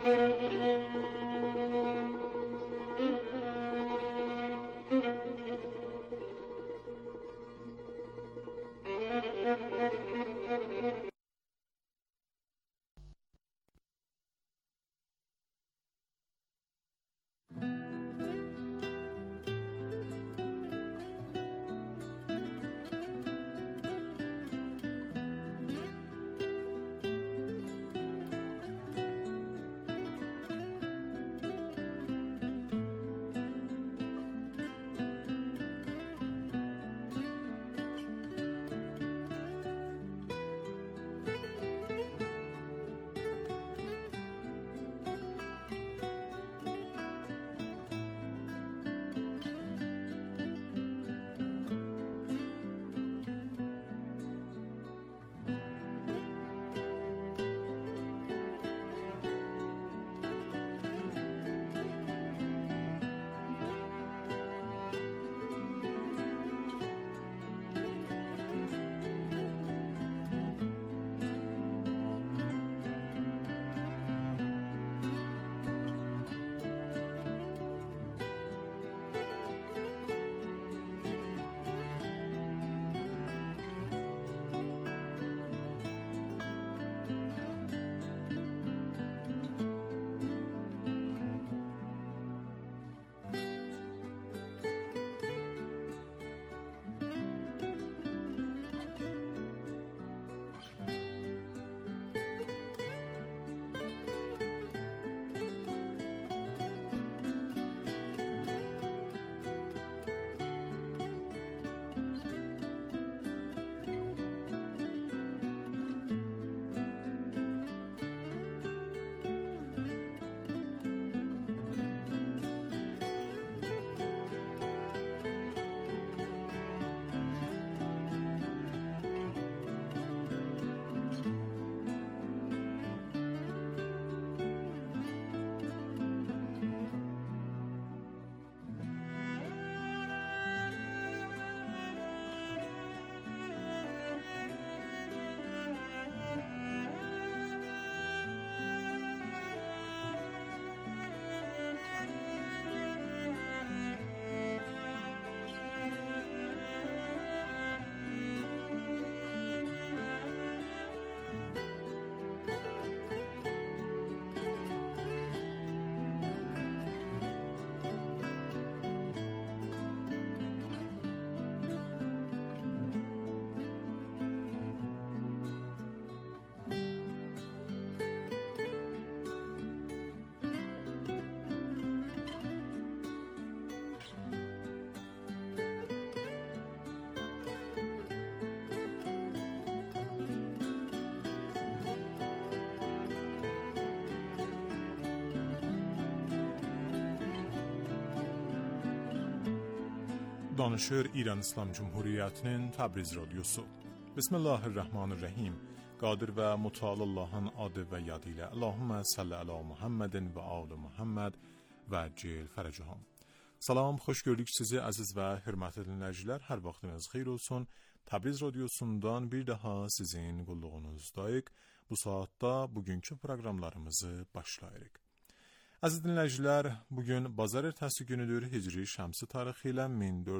Danışır İran İslam Cumhuriyeti'nin Təbriz Radyosu. Bismillahirrahmanirrahim. Qadir və Mutəal Allah'ın adı və yadı ilə Allahümmə salli ala Muhammedin və alı Muhammed və cil fərəcəhəm. Salam, xoş gördük sizi əziz və hörmətli dinləyicilər. Hər vaxtınız xeyir olsun. Təbriz Radyosu'ndan bir daha sizin qulluğunuzdayıq. Bu saatda bugünkü proqramlarımızı başlayırıq. Əziz dinləyicilər, bugün bazar ertəsi günüdür. Hicri şəmsi tarixi ilə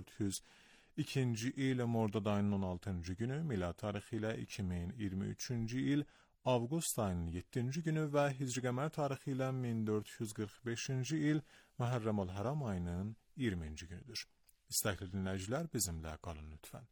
1402-ci il Mordad ayının 16-cı günü, milad tarixi ilə 2023-cü il Avqust ayının 7-ci günü və Hicri qəmər tarixi ilə 1445-ci il Məhərrəm ol-Həram ayının 20-ci günüdür. İstəkli dinləyicilər, bizimlə qalın lütfən.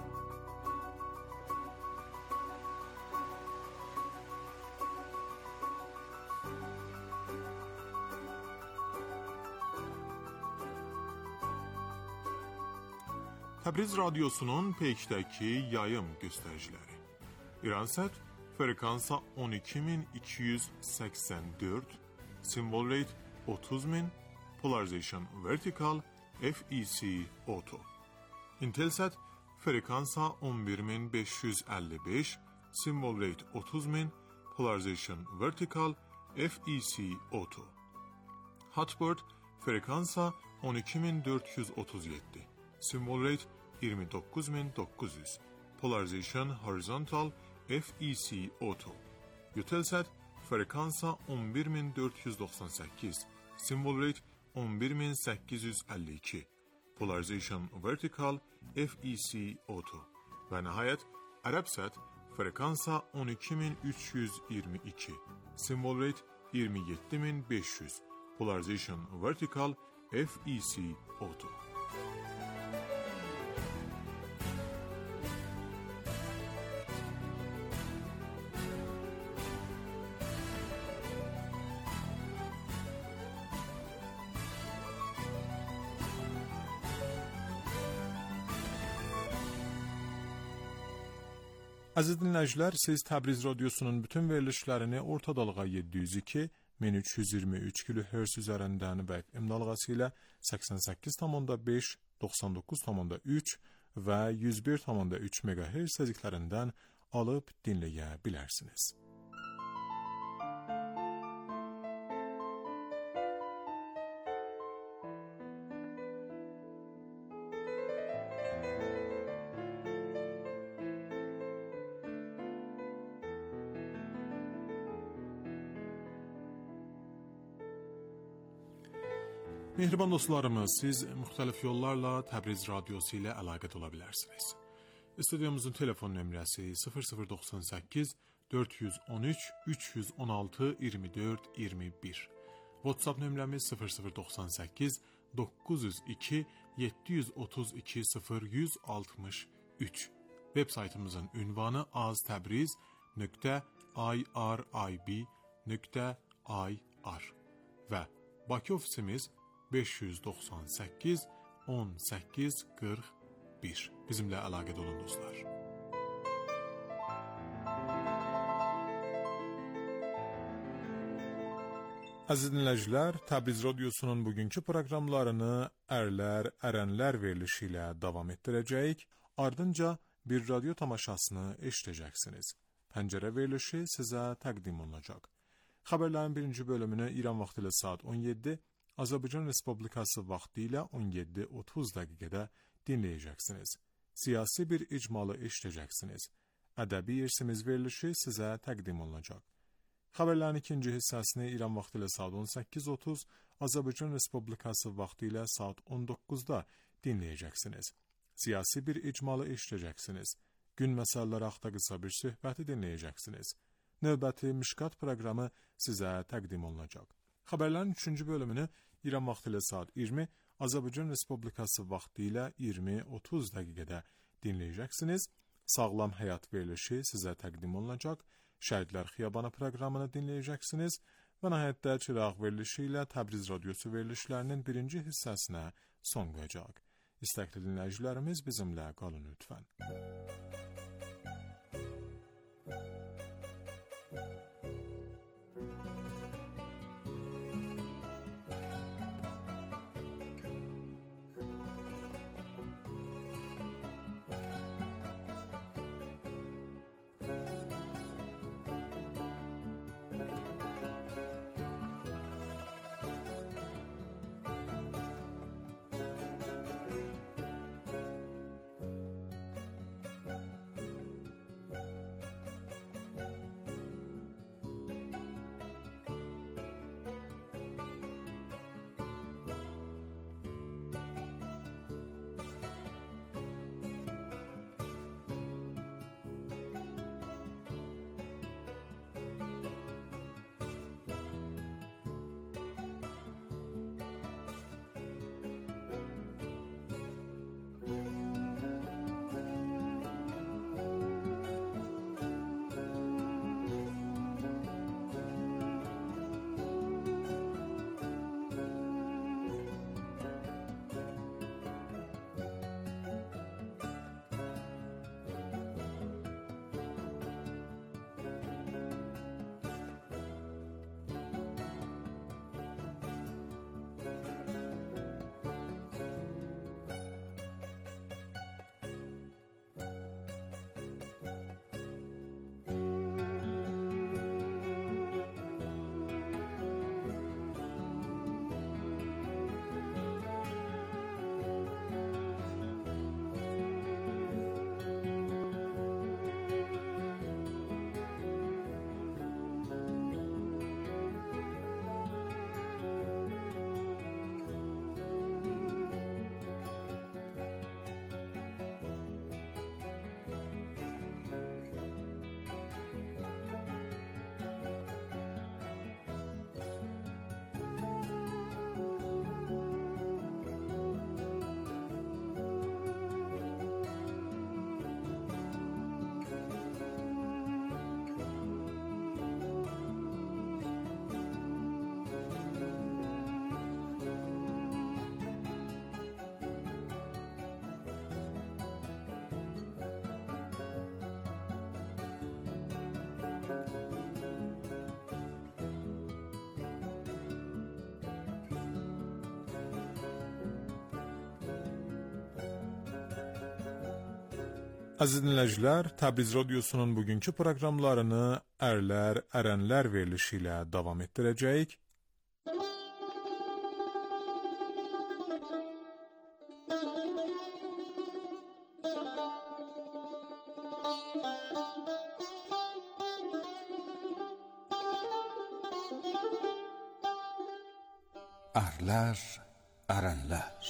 Təbriz Radyosu'nun peykdəki yayım göstəriciləri. İransat frekansa 12284, symbol rate 30000, polarization vertical, FEC auto. Intelsat frekansa 11555, symbol rate 30000, polarization vertical, FEC auto. Hotbird frekansa 12437, symbol rate 29900, polarization horizontal, FEC auto. Eutelsat Frekansa 11498, Symbol rate 11852, Polarization vertical FEC auto ve nihayet Arabsat frekansa 12322, Symbol rate 27500, Polarization vertical FEC auto. Aziz dinləyicilər, siz Təbriz Radyosu'nun bütün verilişlərini orta dalğa 702, 1323 kHz üzərindən və FM dalğası ilə 88,5, 99,3 və 101,3 MHz tezliklərindən alıb dinləyə bilərsiniz. Mehriban dostlarımız, siz müxtəlif yollarla Təbriz Radyosu ilə əlaqət ola bilərsiniz. Stüdyomuzun telefon nömrəsi 0098 413 316 24 21. WhatsApp nömrəmiz 0098 902 732 0163. Web saytımızın ünvanı aztabriz.irib.ir və Bakı ofisimiz 598 18 41. Bizimlə əlaqədə olun dostlar. Əziz dinləyicilər, Təbriz Radyosu'nun bugünkü proqramlarını ərlər, ərənlər verilişi ilə davam etdirəcəyik. Ardınca bir radyo tamaşasını eşidəcəksiniz. Pəncərə verilişi sizə təqdim olunacaq. Xəbərlərin birinci bölümünü İran vaxtı ilə saat 17, Azərbaycan Respublikası vaxtı ilə 17:30 dəqiqədə dinləyəcəksiniz. Siyasi bir icmalı eşidəcəksiniz. Ədəbi irsimiz verilişi sizə təqdim olunacaq. Xəbərlərin ikinci hissəsini İran vaxtı ilə saat 18:30, Azərbaycan Respublikası vaxtı ilə saat 19-da dinləyəcəksiniz. Siyasi bir icmalı eşidəcəksiniz. Gün məsələləri haqqında qısa bir söhbəti dinləyəcəksiniz. Növbəti Mişqat proqramı sizə təqdim olunacaq. Xəbərlərin 3-cü bölümünü İran vaxtı ilə saat 20, Azərbaycan Respublikası vaxtı ilə 20:30 dəqiqədə dinləyəcəksiniz. Sağlam həyat verilişi sizə təqdim olunacaq. Şəhidlər Xiyabanı proqramını dinləyəcəksiniz və nəhayətdə Çıraq verilişi ilə Təbriz Radyosu verilişlərinin birinci hissəsinə son qoyacaq. İstəkli dinləyicilərimiz bizimlə qalın lütfən. Aziz dinləyicilər, Təbriz Radiosunun bugünkü proqramlarını Ərlər, Ərənlər verilişi ilə davam etdirəcəyik. Ərlər, Ərənlər.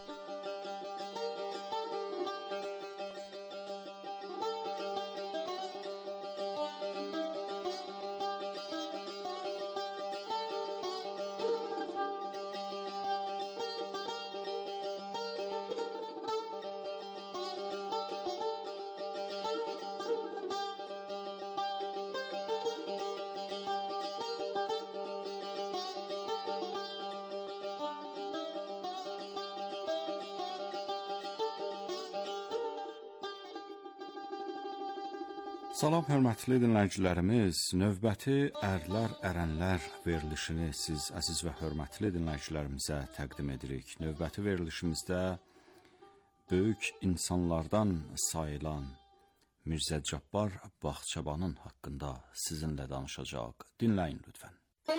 Salam, hörmətli dinləyicilərimiz. Növbəti Ərlər, Ərənlər verilişini siz əziz və hörmətli dinləyicilərimizə təqdim edirik. Növbəti verilişimizdə böyük insanlardan sayılan Mirzə Cabbar Bağçabanın haqqında sizinlə danışacaq. Dinləyin lütfən.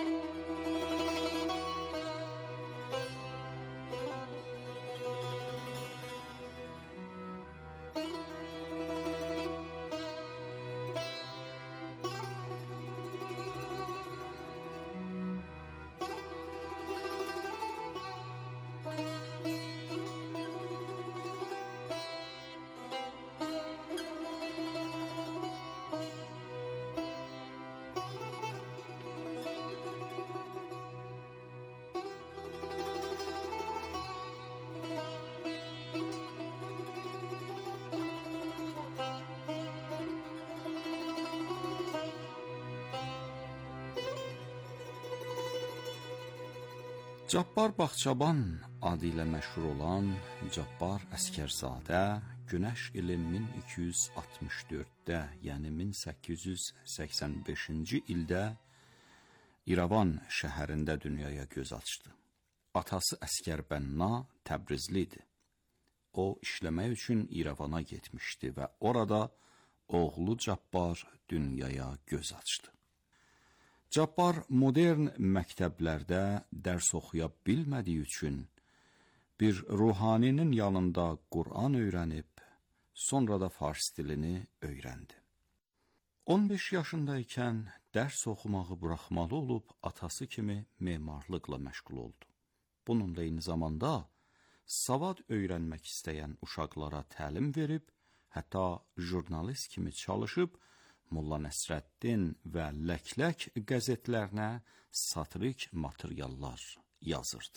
Cabbar Bağçaban adı ilə məşhur olan Cabbar Əsgərzadə günəş ili 1264-də, yəni 1885-ci ildə İrəvan şəhərində dünyaya göz açdı. Atası Əsgərbənna Təbrizli idi. O, işləmək üçün İrəvana getmişdi və orada oğlu Cabbar dünyaya göz açdı. Cabbar modern məktəblərdə dərs oxuya bilmədiyi üçün bir ruhaninin yanında Qur'an öyrənib, sonra da fars dilini öyrəndi. 15 yaşındaykən dərs oxumağı buraxmalı olub, atası kimi memarlıqla məşğul oldu. Bununla eyni zamanda savad öyrənmək istəyən uşaqlara təlim verib, hətta jurnalist kimi çalışıb, Molla Nəsrəddin və Lək-Lək qəzetlərinə satirik materiallar yazırdı.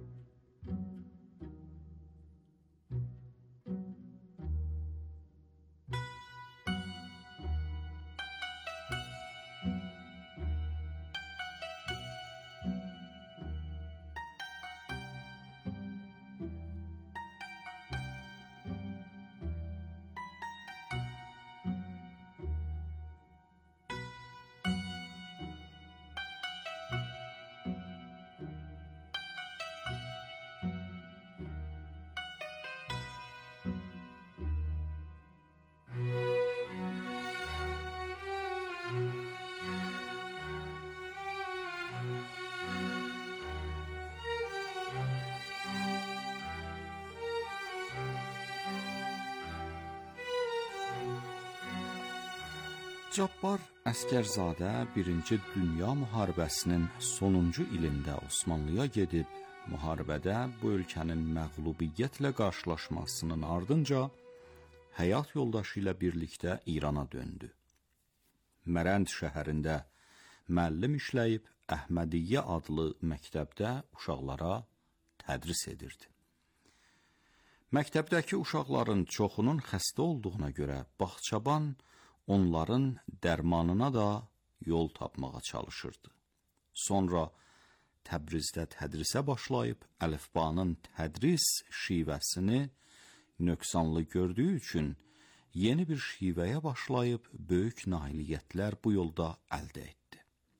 Cabbar Əsgərzadə 1-ci Dünya müharibəsinin sonuncu ilində Osmanlıya gedib, müharibədə bu ölkənin məğlubiyyətlə qarşılaşmasının ardınca həyat yoldaşı ilə birlikdə İrana döndü. Mərənd şəhərində müəllim işləyib Əhmədiyyə adlı məktəbdə uşaqlara tədris edirdi. Məktəbdəki uşaqların çoxunun xəstə olduğuna görə Bağçaban onların dərmanına da yol tapmağa çalışırdı. Sonra Təbrizdə tədrisə başlayıb, əlifbanın tədris şivəsini nöqsanlı gördüyü üçün yeni bir şivəyə başlayıb, böyük nailiyyətlər bu yolda əldə etdi.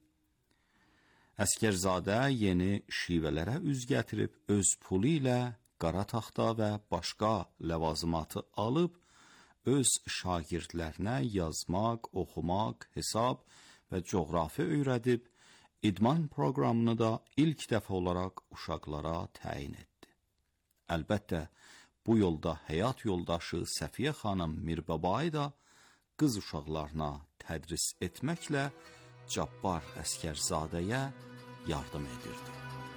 Əsgərzadə yeni şivələrə üz gətirib, öz pulu ilə qara taxta və başqa ləvazimatı alıb, öz şagirdlərinə yazmaq, oxumaq, hesab və coğrafi öyrədib, idman proqramını da ilk dəfə olaraq uşaqlara təyin etdi. Əlbəttə, bu yolda həyat yoldaşı Səfiyyə xanım Mirbabayı da qız uşaqlarına tədris etməklə Cabbar Əsgərzadəyə yardım edirdi.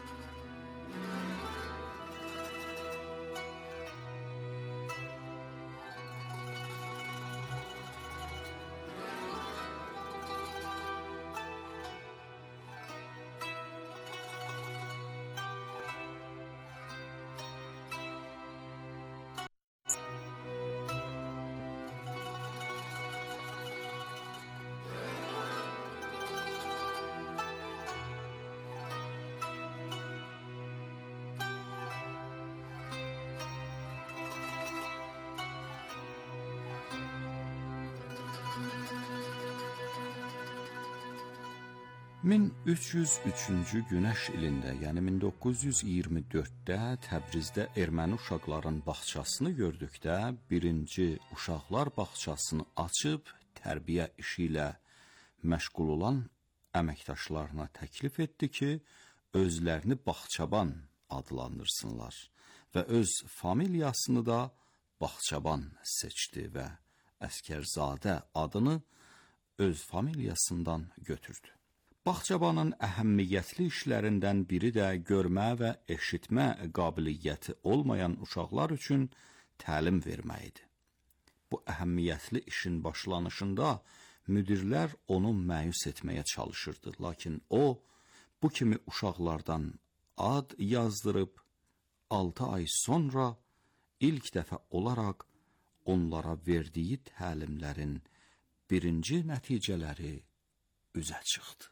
...1303-cü günəş ilində, yəni 1924-də Təbrizdə erməni uşaqların bağçasını gördükdə, birinci uşaqlar bağçasını açıb, tərbiyə işi ilə məşğul olan əməkdaşlarına təklif etdi ki, özlərini Bağçaban adlandırsınlar və öz familiyasını da Bağçaban seçdi və Əsgərzadə adını öz familiyasından götürdü. Bağçabanın əhəmiyyətli işlərindən biri də görmə və eşitmə qabiliyyəti olmayan uşaqlar üçün təlim vermək idi. Bu əhəmiyyətli işin başlanışında müdirlər onu məyus etməyə çalışırdı, lakin o, bu kimi uşaqlardan ad yazdırıb, 6 ay sonra ilk dəfə olaraq onlara verdiyi təlimlərin birinci nəticələri üzə çıxdı.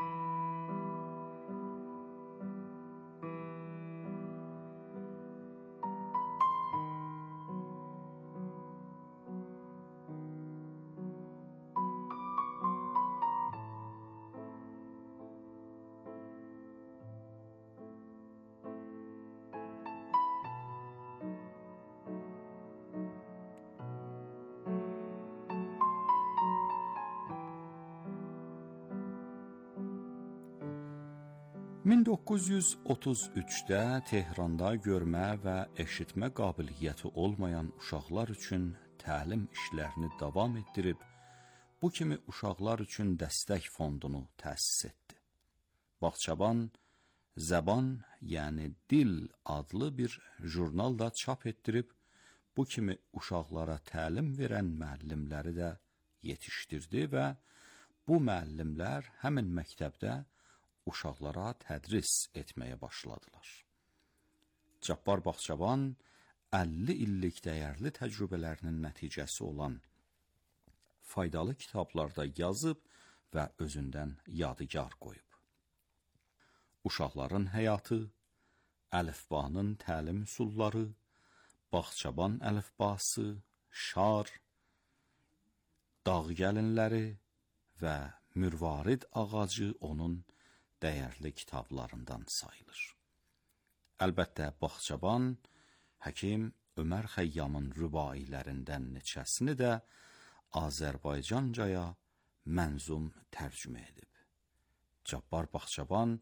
...1933-də Tehranda görmə və eşitmə qabiliyyəti olmayan uşaqlar üçün təlim işlərini davam etdirib, bu kimi uşaqlar üçün dəstək fondunu təsis etdi. Bağçaban, Zəban, yəni Dil adlı bir jurnal da çap etdirib, bu kimi uşaqlara təlim verən müəllimləri də yetişdirdi və bu müəllimlər həmin məktəbdə uşaqlara tədris etməyə başladılar. Cabbar Bağçaban 50 illik dəyərli təcrübələrinin nəticəsi olan faydalı kitablarda yazıb və özündən yadigar qoyub. Uşaqların həyatı, əlifbanın təlim üsulları, Bağçaban əlifbası, şar, dağ gəlinləri və mürvarid ağacı onun dəyərli kitablarından sayılır. Əlbəttə, Bağçaban, Həkim Ömər Xəyyamın rübailərindən neçəsini də Azərbaycancaya mənzum tərcümə edib. Cabbar Bağçaban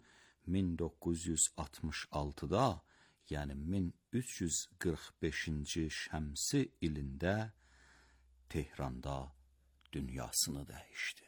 1966-da, yəni 1345-ci şəmsi ilində Tehranda dünyasını dəyişdi.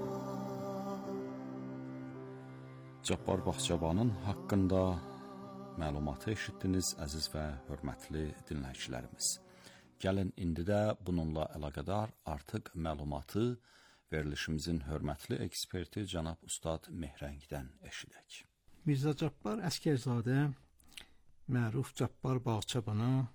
Cabbar Bağçabanın haqqında məlumatı eşitdiniz, əziz və hörmətli dinləyicilərimiz. Gəlin indi də bununla əlaqədar artıq məlumatı verilişimizin hörmətli eksperti cənab Ustad Mehrəngdən eşidək. Mirzə Cabbar Əsgərzadə məruf Cabbar Bağçabana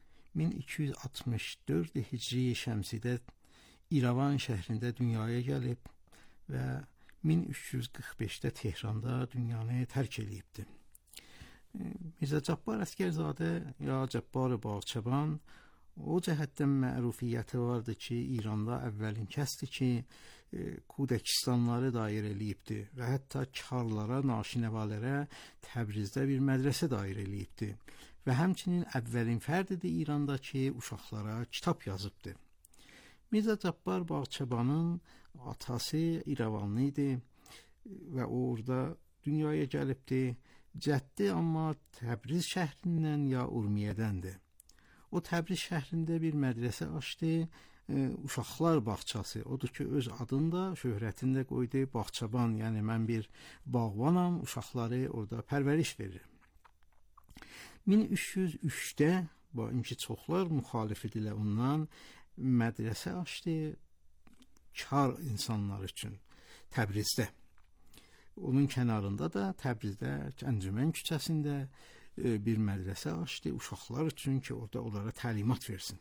1264 Hicri Şəmsidə İrəvan şəhrində dünyaya gəlib və 1345-də Tehranda dünyanı tərk edibdi. Mirzə Cabbar Əsgərzadə ya Cabbar Bağçaban o cəhətdən mərufiyyəti vardı ki, İranda əvvəlin kəsdi ki, Kudekistanları dair eləyibdi və hətta karlara, naşinəvalərə Təbrizdə bir mədrəsə dair eləyibdi və həmçinin əvvəlin fərdidir İranda ki, uşaqlara kitab yazıbdı. Mirzə Cabbar Bağçabanın atası İrəvanlı idi və o orada dünyaya gəlibdi. Cəddi amma Təbriz şəhrindən ya Urmiyədəndir. O Təbriz şəhrində bir mədrəsə açdı, uşaqlar bağçası. Odur ki, öz adını da, şöhrətini də qoydu Bağçaban. Yəni mən bir bağbanam, uşaqları orada pərvəriş verir. 1303-də, bu inki çoxlar müxalif idilər ondan, mədrəsə açdı kar insanlar üçün Təbrizdə. Onun kənarında da Təbrizdə Əncümən küçəsində bir mədrəsə açdı uşaqlar üçün ki, orada onlara təlimat versin.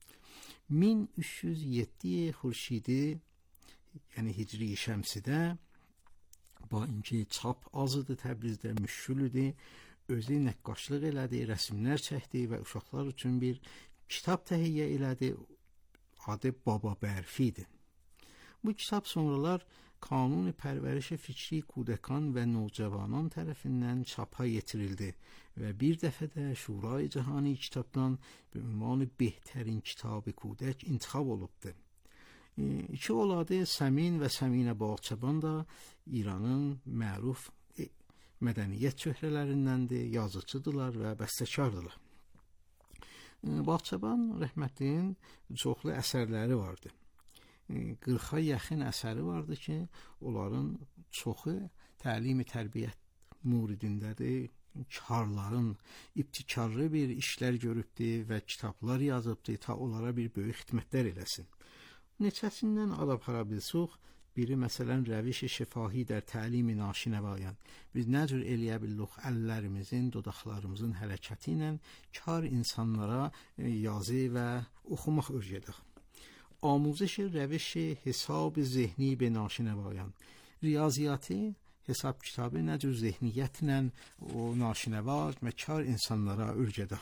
1307 xurşidi, yəni Hicri Şəmsidə, bu inki çap azıdır Təbrizdə, müşküldür, özü nəqqaşlıq elədi, rəsmlər çəkdi və uşaqlar üçün bir kitab təhiyyə elədi, adı Baba Bərfidir. Bu kitab sonralar Kanun Pərvərişi Fikri Kudekan və Nocavanın tərəfindən çapa yetirildi və bir dəfə də Şurayı Cahani kitabdan ünvanı Behtərin Kitab-ı Kudek intixab olubdu. İki oladı Səmin və Səminə Bağçaban da İranın məruf mədəniyyət çöhrələrindəndir, yazıcıdırlar və bəstəkardılar. Bağçaban rəhmətlinin çoxlu əsərləri vardı. 40-a yaxın əsəri vardı ki, onların çoxu təlim-i tərbiyyət muridindədir. Karların ibtikarlı bir işlər görübdü və kitablar yazıbdı ta onlara bir böyük xidmətlər eləsin. Neçəsindən ala-para bilsək, biri məsələn rəviş-i şifahi dər təlim-i naşinəvayan. Biz nə cür eləyə bildik əllərimizin, dodaqlarımızın hərəkəti ilə kar insanlara yazı və oxumaq öyrədək. آموزش روش حساب ذهنی به ناشنوایان. ریاضیاتی hesap kitabı nə cür zehniyyətlə o naşinəva və kar insanlara öyrədə.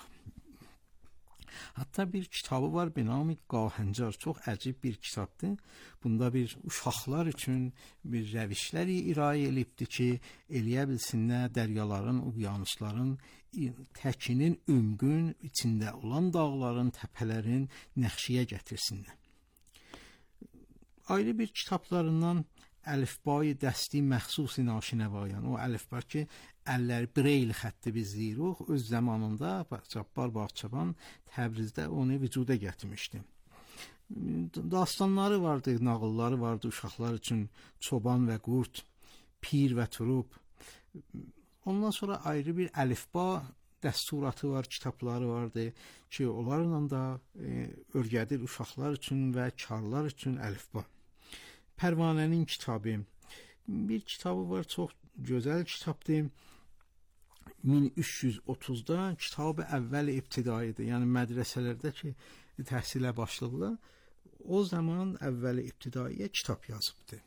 Hatta bir kitabı var benamı Qahəncar, çox əcib bir kitabdır. Bunda bir uşaqlar üçün bir rəvişləri irayə elibdi ki, eləyə bilsinlər dəryaların, uqyanusların təkinin ömgün içində olan dağların, təpələrin nəqşiyə gətirsinlər. Ayrı bir kitablarından əlifbay dəsti məxsusi naşinəvayan, o əlifba ki, əllər breyl xətti biz deyirik, öz zamanında Cabbar Bağçaban Təbrizdə onu vücuda gətirmişdi. Dastanları vardı, nağılları vardı uşaqlar üçün, çoban və qurd, pir və turub. Ondan sonra ayrı bir əlifba dəsturatı var, kitabları vardı ki, onlarla da öyrədir uşaqlar üçün və karlar üçün əlifba. Pərvanənin kitabı. Bir kitabı var, çox gözəl kitabdır. 1330-da kitabı əvvəl ibtidaidir. Yəni mədrəsələrdə ki, təhsilə başlayırlar, o zaman əvvəl ibtidaiyə kitab yazıbdır.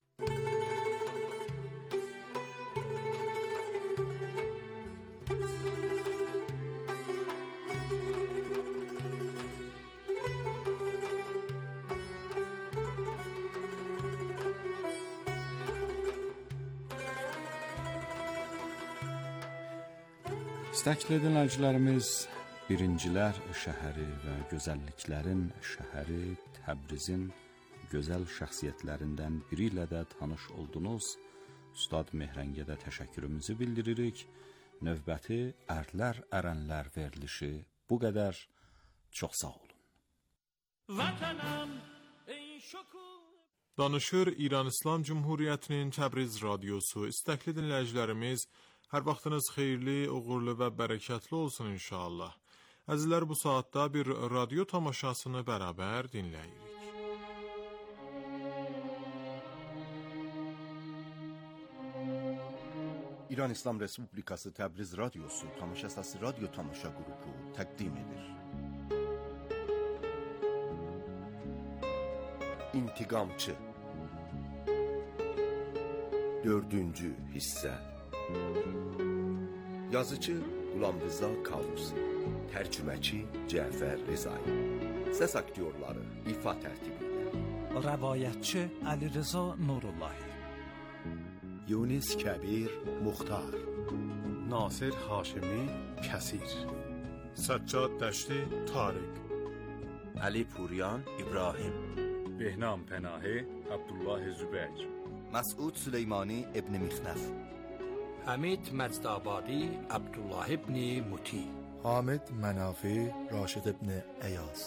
İstəkli dinləyicilərimiz, birincilər şəhəri və gözəlliklərin şəhəri Təbrizin gözəl şəxsiyyətlərindən biri ilə də tanış oldunuz. Ustad Mehrəngə də təşəkkürümüzü bildiririk. Növbəti Ərlər Ərənlər verilişi bu qədər. Çox sağ olun. Danışır İran İslam Cumhuriyyətinin Təbriz radiosu. İstəkli dinləyicilərimiz, Hər vaxtınız xeyirli, uğurlu və bərəkətli olsun inşallah. Əzizlər, bu saatda bir radyo tamaşasını bərabər dinləyirik. İran İslam Respublikası Təbriz Radyosu Tamaşasası Radyo Tamaşa Qrupu təqdim edir. İntiqamçı 4-cü hissə. Yazıcı Qulamrıza Kavusi, tərcüməçi Cəfər Rezai. Səs aktyorları ifa tərtibi ilə Rəvayətçi Əli-Rıza Nurullahi, Yunus Kəbir Muxtar, Nasir Haşimi Kəsir, Səccad Dəşti Tariq, Ali Puriyan İbrahim, Behnam Pənahi Abdullah Zübək, Məsud Süleymani İbn Mixnəf, حمید مجدآبادی عبدالله ابن مطیع، حامد منافی راشد ابن ایاز.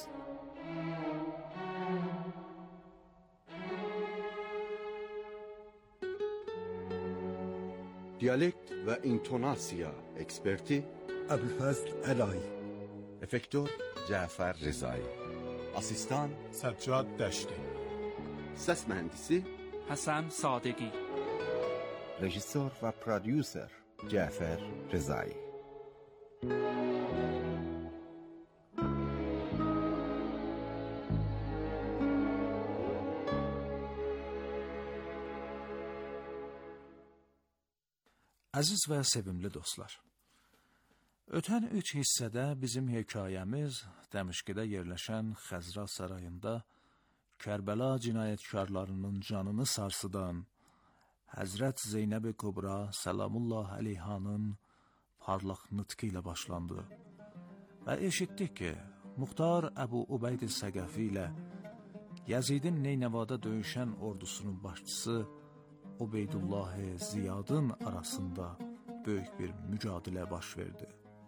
Diyalekt və intonasiya eksperti ابوالفضل علایی. Efektör Cəfər Rezai, asistan Səccad Dəşti, səs mühəndisi Həsən Sadiqi, rejissor və prodüser Cəfər Rezai. Əziz və sevimli dostlar, ötən 3 hissədə bizim hekayəmiz Dəmişqidə yerləşən Xəzra sarayında Kərbəla cinayətkarlarının canını sarsıdan Həzrət Zeynəb-i Kubra Səlamullah əleyhanın parlaq nıtqı ilə başlandı və eşitdik ki, Muxtar Əbu Ubeyd Səqəfi ilə Yazidin Neynəvada döyüşən ordusunun başçısı Ubeydullah Ziyadın arasında böyük bir mücadilə baş verdi.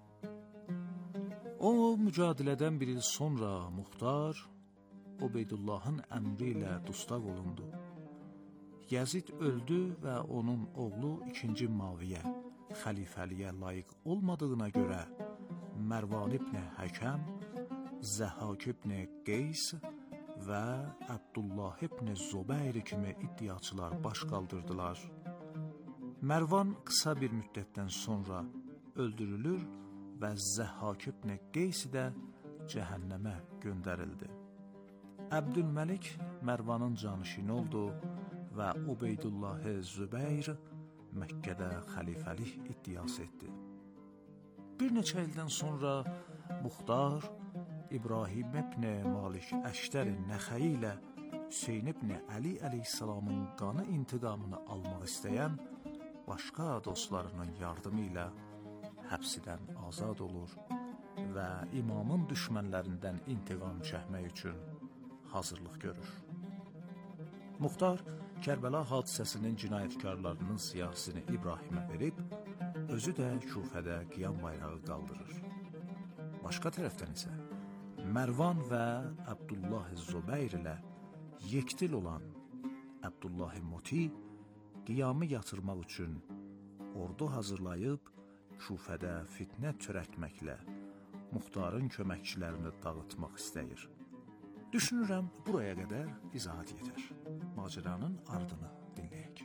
O mücadilədən bir il sonra Muxtar Ubeydullahın əmri ilə dustaq olundu. Yazid öldü və onun oğlu 2. Maviyə xəlifəliyə layiq olmadığına görə Mərvan ibn Həkəm, Zəhhak ibn Qeys və Abdullah ibn Zubeyr kimi iddiaçılar baş qaldırdılar. Mərvan qısa bir müddətdən sonra öldürülür və Zəhhak ibn Qeys də cəhənnəmə göndərildi. Əbdülməlik Mərvanın canişini oldu və Ubeydullah Zübeyr Məkkədə xəlifəlik iddiası etdi. Bir neçə ildən sonra Muxtar İbrahim ibn Malik Əştər Nəxəyi ilə Hüseyn ibn Əli əleyhissalamın qanı intiqamını almaq istəyən başqa dostlarının yardımı ilə həbsidən azad olur və imamın düşmənlərindən intiqam çəkmək üçün hazırlıq görür. Muxtar Kərbəla hadisəsinin cinayətkarlarının siyahısını İbrahimə verib, özü də Küfədə qiyam bayrağı qaldırır. Başqa tərəfdən isə Mərvan və Abdullah Zubeyr ilə yekdil olan Abdullah Muti qiyamı yatırmaq üçün ordu hazırlayıb Küfədə fitnə törətməklə Muxtarın köməkçilərini dağıtmaq istəyir. Düşünürəm, buraya qədər izahat yetər. Macəranın ardını dinləyək.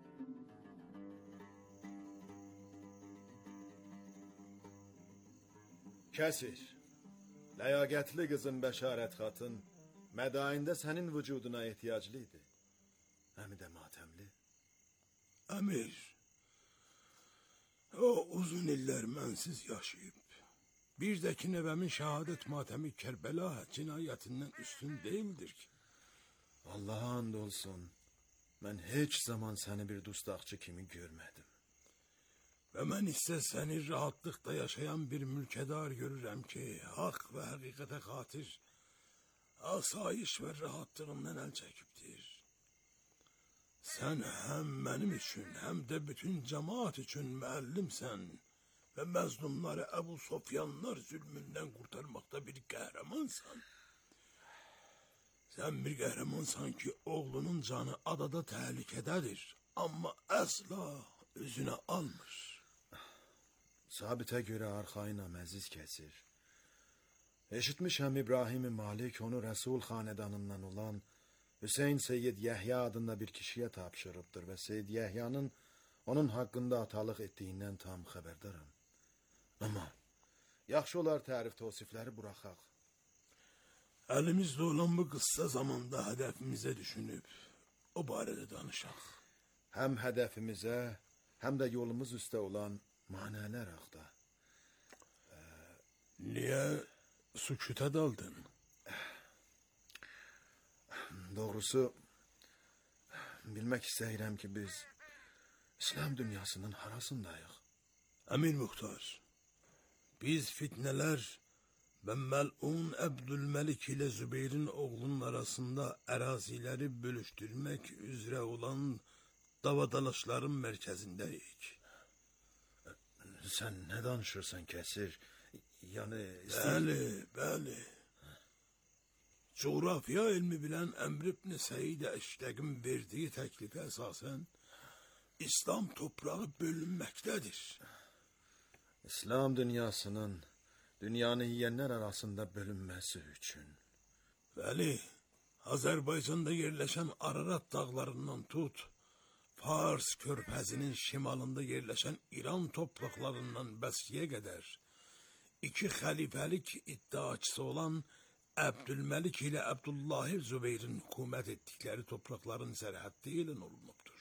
Kəsir, ləyaqətli qızın Bəşarət xatın mədayində sənin vücuduna ehtiyaclı idi. Həmi də matəmli. Əmir, o uzun illər mənsiz yaşayıb. Bir də ki, nəvəmin şəhadət matəmi Kərbəla cinayətindən üstün deyildir ki. Allaha and olsun, mən heç zaman səni bir dustaqçı kimi görmədim. Və mən isə səni rahatlıqda yaşayan bir mülkədar görürəm ki, haqq və həqiqətə xatir, asayiş və rahatlığından əl çəkibdir. Sən həm mənim üçün, həm də bütün cəmaat üçün müəllimsən və məzlumları Əbu Sofyanlar zülmündən qurtarmaqda bir qəhrəmansan. Sən bir qəhrəmansan ki, oğlunun canı adada təhlükədədir, amma əsla özünə almır. Sabitə görə arxayınam, əziz Kəsir. Eşitmişəm İbrahim Malik onu Rəsul xanədanından olan Hüseyn Seyyid Yəhya adında bir kişiyə tapşırıbdır və Seyyid Yəhyanın onun haqqında atalıq etdiyindən tam xəbərdaram. Amma yaxşı olar tərif tövsifləri buraxaq. Əlimizdə olan bu qıssa zamanda hədəfimizə düşünüb o barədə danışaq. Həm hədəfimizə, həm də yolumuz üstə olan manələr haqda. Niyə sükutə daldın? Doğrusu, bilmək istəyirəm ki, biz İslam dünyasının harasındayıq. Əmir Muxtar, biz fitnələr və məlun Əbdülməlik ilə Zübeyrin oğlunun arasında əraziləri bölüşdürmək üzrə olan davadalaşların mərkəzindəyik. Sən nə danışırsan Kəsir? Yəni... Bəli. Coğrafiya elmi bilən Əmr ibn Səid Əştəqin verdiyi təklifə əsasən İslam toprağı bölünməkdədir. İslam dünyasının dünyanı yiyənlər arasında bölünməsi üçün. Bəli, Azərbaycanda yerləşən Ararat dağlarından tut, Fars körfəzinin şimalında yerləşən İran torpaqlarından Bəsriyə qədər iki xəlifəlik iddiaçısı olan Əbdülməlik ilə Əbdullahi Zübeyrin hökumət etdikləri torpaqların sərhəddi elan olunubdur.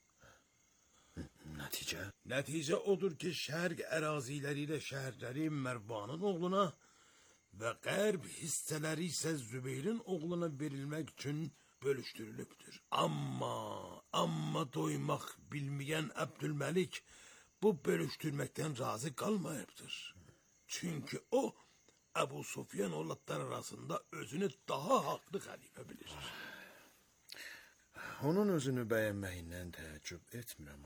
Nəticə? Nəticə odur ki, şərq əraziləri ilə şəhərləri Mərvanın oğluna və qərb hissələri isə Zübeyrin oğluna verilmək üçün bölüşdürülübdür. Amma doymaq bilməyən Əbdülməlik bu bölüşdürməkdən razı qalmayıbdır. Çünki o, Əbu Sufyan oğlatlar arasında özünü daha haqlı xəlifə bilir. Onun özünü bəyənməyindən təəccüb etmirəm,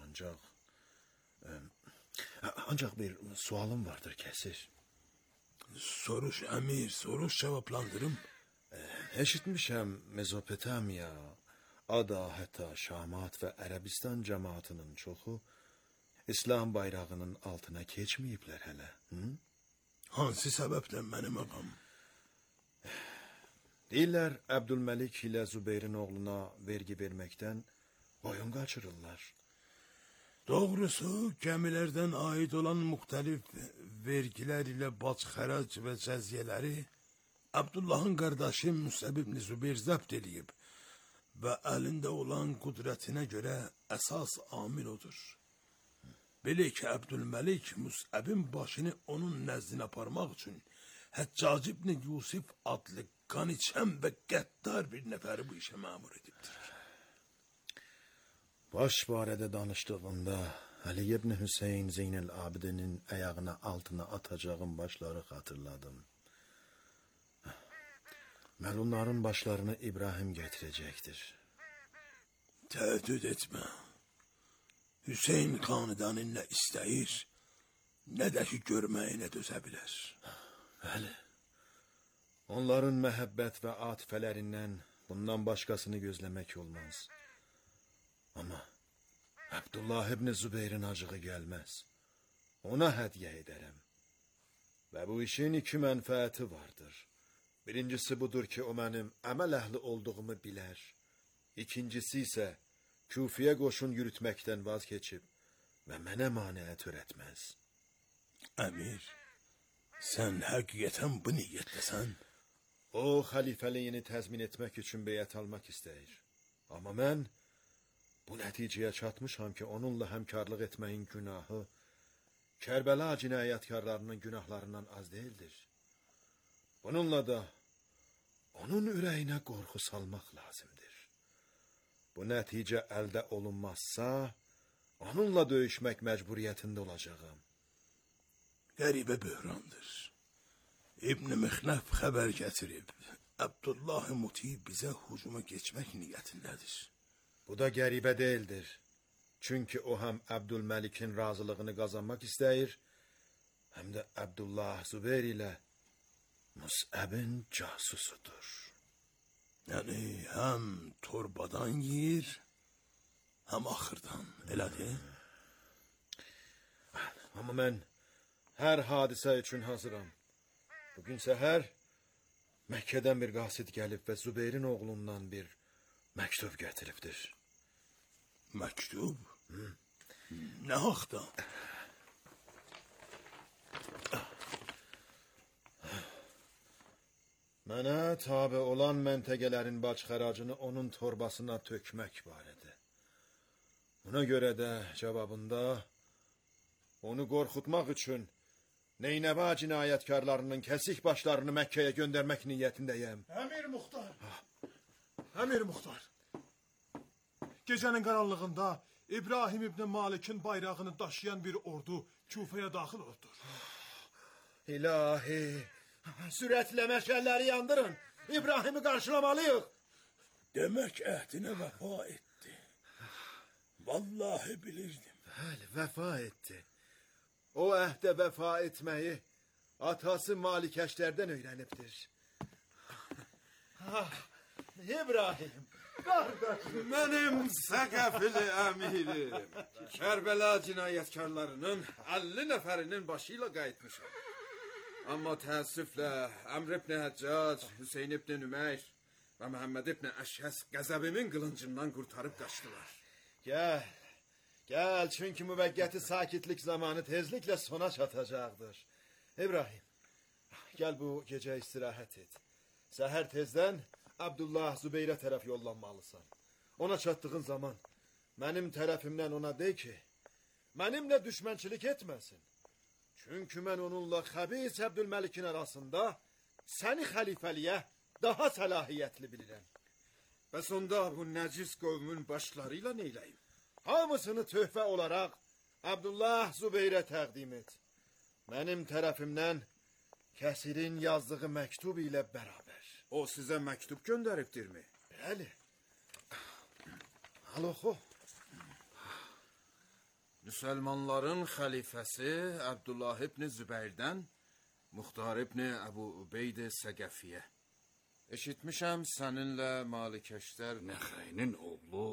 ancaq bir sualım vardır Kəsir. Soruş əmir, soruş cavablandırım. Eşitmişəm Mezopotamiya, Ada, hətta Şamat və Ərəbistan cəmaatının çoxu İslam bayrağının altına keçməyiblər hələ. Hansı səbəbdən mənim ağam? Deyirlər, Əbdülməlik ilə Zübeyrin oğluna vergi verməkdən boyun qaçırırlar. Doğrusu, gəmilərdən aid olan müxtəlif vergilər ilə bac xərac və cəziyyələri Abdullahın qardaşı Musəb ibn Zübeyr zəbt edib və əlində olan qudrətinə görə əsas amil odur. Belə ki, Əbdülməlik Musəbin başını onun nəzdinə aparmaq üçün Həccac ibn Yusif adlı qaniçəm və qəddar bir nəfəri bu işə məmur edibdir. Baş barədə danışdığında Ali ibn Hüseyin Zeynəl Abidinin ayağına altına atacağım başları xatırladım. Məlunların başlarını İbrahim gətirəcəkdir. Təəddüd etmə. Hüseyin xanədanı nə istəyir, nə də ki görməyinə dözə bilər. Bəli. Onların məhəbbət və atifələrindən bundan başqasını gözləmək olmaz. Amma Abdullah ibn Zübeyrin acığı gəlməz. Ona hədiyyə edərəm. Və bu işin iki mənfəəti vardır. Birincisi budur ki, o mənim əməl əhli olduğumu bilər. İkincisi isə Küfiyə qoşun yürütməkdən vaz keçib və mənə maneə törətməz. Əmir, sən həqiqətən bu niyyətləsən? O, xəlifəliyini təzmin etmək üçün beyət almaq istəyir. Amma mən bu nəticəyə çatmışam ki, onunla həmkarlıq etməyin günahı Kərbəla cinayətkarlarının günahlarından az deyildir. Bununla da onun ürəyinə qorxu salmaq lazımdır. Bu nəticə əldə olunmazsa, onunla döyüşmək məcburiyyətində olacağım. Qəribə böhrandır. İbn Mixnəf xəbər gətirib, Abdullah Muti bizə hücuma keçmək niyyətindədir. Bu da qəribə deyildir. Çünki o həm Əbdülməlikin razılığını qazanmaq istəyir, həm də Abdullah Zübeyr ilə Musəbin casusudur. Yəni, həm torbadan yiyir, həm axırdan, elədir? Amma mən Hər hadisə üçün hazıram. Bugün səhər Məkkədən bir qasid gəlib və Zübeyrin oğlundan bir məktub gətiribdir. Məktub? Nə haqda? Mənə tabe olan məntəqələrin bac xəracını onun torbasına tökmək barədir. Buna görə də cavabında onu qorxutmaq üçün Neynəva cinayətkarlarının kəsik başlarını Məkkəyə göndərmək niyyətindəyəm. Əmir Muxtar! Əmir Muxtar! Gecənin qaranlığında İbrahim İbn Malikin bayrağını daşıyan bir ordu Küfəyə daxil olubdur. İlahi! Sürətlə məşəlləri yandırın! İbrahimi qarşılamalıyıq! Demək əhdinə vəfa etdi. Vallahi bilirdim. Bəli, vəfa etdi. O əhdə vəfa etməyi atası Malikəşlərdən öyrənibdir. İbrahim, qardaşım. Mənim Səqəfili əmirim. Kərbəla cinayətkarlarının 50 nəfərinin başı ilə qayıtmışam. Amma təəssüflə Əmr ibn Həccac, Hüseyn ibn Nümeyr və Məhəmməd ibn Əşhəs qəzəbimin qılıncından qurtarıb qaçdılar. Gəl, çünki müvəqqəti sakitlik zamanı tezliklə sona çatacaqdır. İbrahim, gəl bu gecə istirahət et. Səhər tezdən Abdullah Zübeyrə tərəf yollanmalısan. Ona çatdığın zaman mənim tərəfimdən ona de ki, mənimlə düşmənçilik etməsin. Çünki mən onunla Xəbis Əbdülməlikin arasında səni xəlifəliyə daha səlahiyyətli bilirəm. Bəs onda bu nəcis qövmün başları ilə neyləyim? Hamısını töhfə olaraq Abdullah Zübeyrə təqdim et. Mənim tərəfimdən Kəsirin yazdığı məktub ilə bərabər. O sizə məktub göndəribdirmi? Bəli. Al oxu. Müsəlmanların xəlifəsi Abdullah ibn Zübeyrdən Muxtar ibn Əbu Ubeyd Səqəfiyə. Eşitmişəm səninlə Malikəşlər Nəxəyinin oğlu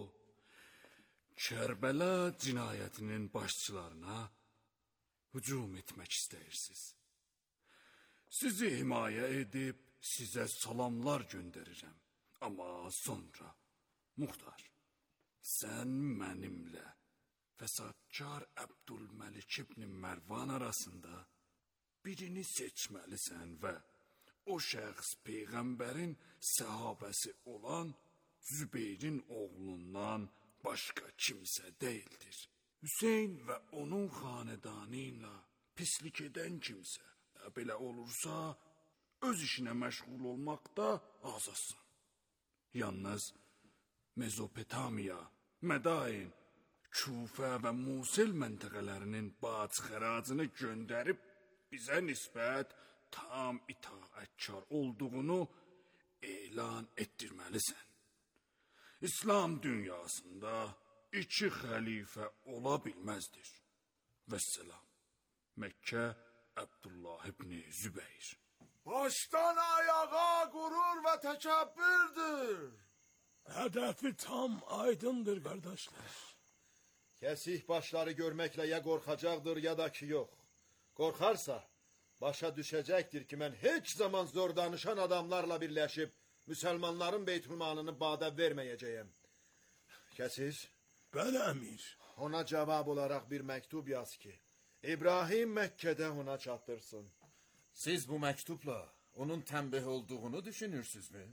Kərbəla cinayətinin başçılarına hücum etmək istəyirsiniz. Sizi himayə edib sizə salamlar göndərirəm. Amma sonra, Muxtar, sən mənimlə fəsadkar Əbdülməlik ibn Mərvan arasında birini seçməlisən və o şəxs Peyğəmbərin səhabəsi olan Zübeyrin oğlundan başqa kimsə deyildir. Hüseyn və onun xanedanı ilə pislik edən kimsə, belə olursa, öz işinə məşğul olmaqda azadsan. Yalnız Mezopotamiya, Mədain, Küfə və Musil məntəqələrinin bac xəracını göndərib bizə nisbət tam itaətkar olduğunu elan etdirməlisən. İslam dünyasında 2 xəlifə ola bilməzdir. Vəssalam. Məkkə Abdullah ibn Zübeyr. Başdan ayağa qurur və təkəbbürdür. Hədəfi tam aydındır, qardaşlar. Kəsik başları görməklə ya qorxacaqdır, ya da ki yox. Qorxarsa, başa düşəcəkdir ki, mən heç zaman zor danışan adamlarla birləşib müsəlmanların beytülmalını bada verməyəcəyəm. Kəsir? Bəli, əmir. Ona cavab olaraq bir məktub yaz ki, İbrahim Məkkədə ona çatdırsın. Siz bu məktubla onun tənbih olduğunu düşünürsünüzmü?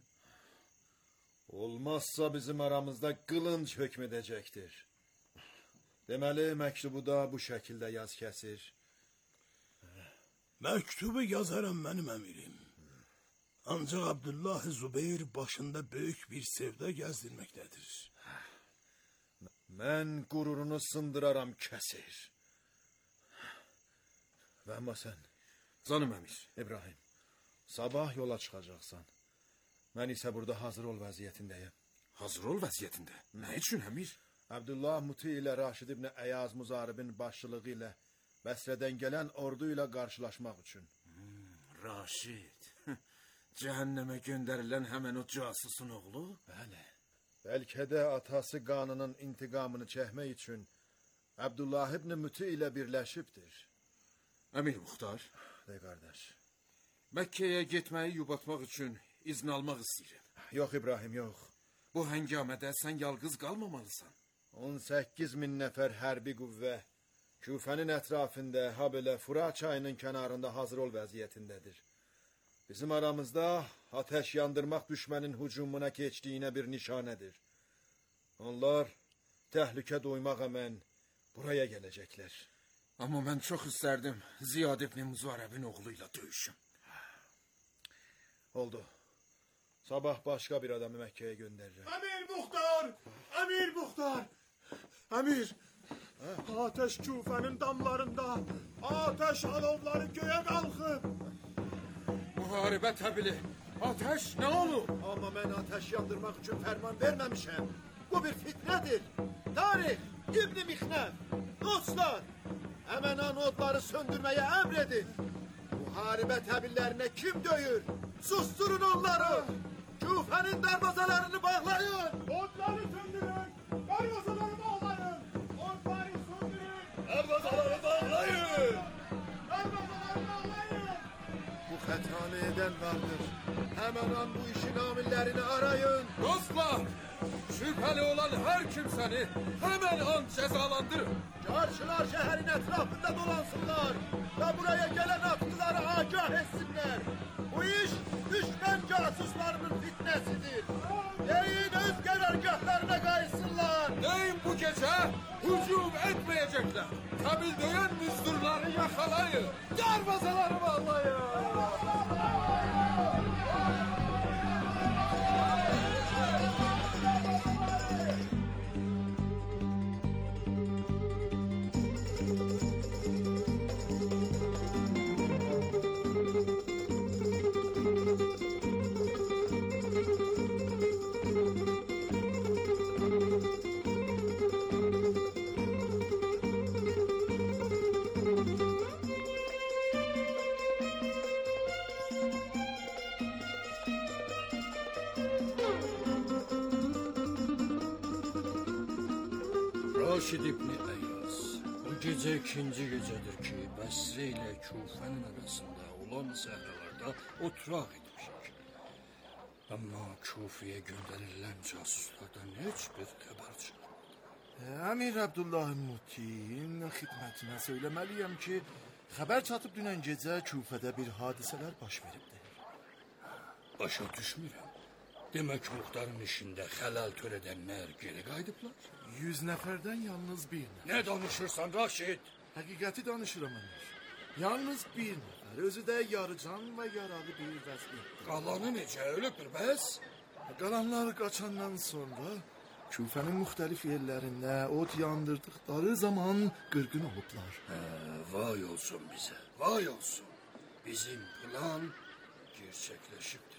Olmazsa bizim aramızda qılınc hökm edəcəkdir. Deməli, məktubu da bu şəkildə yaz, Kəsir. Məktubu yazaram mənim əmirim. Ancaq Abdullah Zübeyir başında böyük bir sevda gəzdirməkdədir. Mən qürurunu sındıraram, Kəsir. Və amma sən, canım əmir, İbrahim, sabah yola çıxacaqsan. Mən isə burada hazır ol vəziyyətindəyəm. Hazır ol vəziyyətində? Nə üçün əmir? Abdullah Muti ilə Raşid ibn Əyaz Muzaribin başçılığı ilə Bəsrədən gələn ordu ilə qarşılaşmaq üçün. Raşid, cəhənnəmə göndərilən həmən o casusun oğlu? Bəli. Bəlkə də atası qanının intiqamını çəkmək üçün Abdullah ibn Muti ilə birləşibdir. Əmir Muxtar, De qardaş. Məkkəyə getməyi yubatmaq üçün izin almaq istəyirəm. Yox İbrahim, yox. Bu həngamədə sən yalqız qalmamalısan. 18.000 nəfər hərbi qüvvə Küfənin ətrafında, ha belə Fırat çayının kənarında hazır ol vəziyyətindədir. Bizim aramızda ateş yandırmaq düşmənin hücumuna keçdiyinə bir nişanədir. Onlar təhlükə duymaq əmən buraya gələcəklər. Amma mən çox istərdim Ziyad ibn Müzarəbin oğluyla döyüşüm. Oldu. Sabah başqa bir adamı Məkkəyə göndərirəm. Əmir Muxtar! Əmir Muxtar! Əmir! Ateş Küfənin damlarında, ateş alovları göyə qalxıb. Müharibə təbili, ateş nə olur? Amma mən ateş yandırmaq üçün fərman verməmişəm. Bu bir fitnədir. Tarix, İbn-i Mixnəv, dostlar, həmən odları söndürməyə əmr edin. Müharibə təbillərinə kim döyür? Susturun onları! Küfənin darvazalarını bağlayın! Odları söndürün! Darvazaları bağlayın! Odları söndürün! Darvazaları bağlayın! Darvazaları bağlayın! Bu xətanı edən vardır. Həmən an bu işin amillərini arayın. Dostlar, şübhəli olan hər kimsəni həmən an cəzalandırın. Çarşılar şəhərin ətrafında dolansınlar və buraya gələn atlıları agah etsinlər. Bu iş düşmən casuslarının fitnəsidir. Deyin öz qərargahlarına qayıtsınlar. Deyin bu gecə hücum etməyəcəklər. Təbil döyən müzdürləri yaxalayın. Darvazaları bağlayın. Raşid İbni Əyyaz, bu gecə ikinci gecədir ki, Bəsrə ilə Küfənin arasında olan səhralarda oturaq etmişik. Amma Küfəyə göndərilən casuslardan heç bir xəbər çıxmır. Əmir Abdullah Muti'nin xidmətinə söyləməliyəm ki, xəbər çatıb dünən gecə Küfədə bir hadisələr baş veribdir. Başa düşmürəm. Demək Muxtarın işində xələl törədənlər geri qayıdıblar. 100 nəfərdən yalnız bir nəfər. Nə danışırsan Raşid? Həqiqəti danışıram Əmir. Yalnız bir nəfər, özü də yarıcan və yaralı bir vəziyyətdir. Qalanı necə ölübdür bəs? Qalanlar qaçandan sonra Küfənin müxtəlif yerlərində od yandırdıqları zaman qırğın olublar. Vay olsun bizə, vay olsun. Bizim plan gerçəkləşibdir.